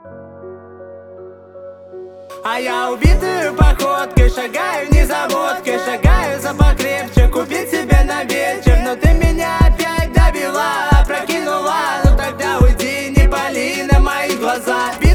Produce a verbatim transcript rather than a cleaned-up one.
А я убитую походкой шагаю, не заводкой, шагаю за покрепче, купить себе на вечер. Но ты меня опять довела, опрокинула, ну тогда уйди, не пали на мои глаза.